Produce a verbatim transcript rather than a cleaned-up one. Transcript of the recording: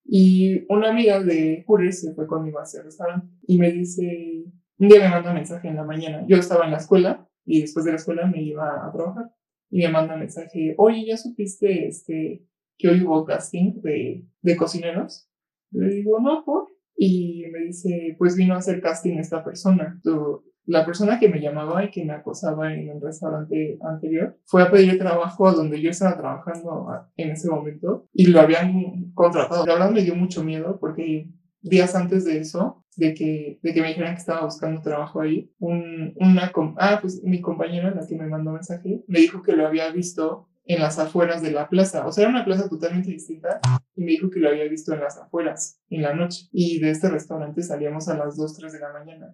Y una amiga de Hooters se fue conmigo a ese restaurante y me dice, un día me manda un mensaje en la mañana. Yo estaba en la escuela y después de la escuela me iba a trabajar. Y me manda un mensaje, oye, ¿ya supiste este, que hoy hubo casting de, de cocineros? Le digo, no, ¿por? Y me dice, pues vino a hacer casting esta persona. Tú, la persona que me llamaba y que me acosaba en el restaurante anterior fue a pedir trabajo a donde yo estaba trabajando en ese momento y lo habían contratado. La verdad me dio mucho miedo porque días antes de eso, de que, de que me dijeran que estaba buscando trabajo ahí, un, una, ah, pues mi compañera, la que me mandó mensaje, me dijo que lo había visto en las afueras de la plaza. O sea, era una plaza totalmente distinta y me dijo que lo había visto en las afueras, en la noche. Y de este restaurante salíamos a las dos, tres de la mañana.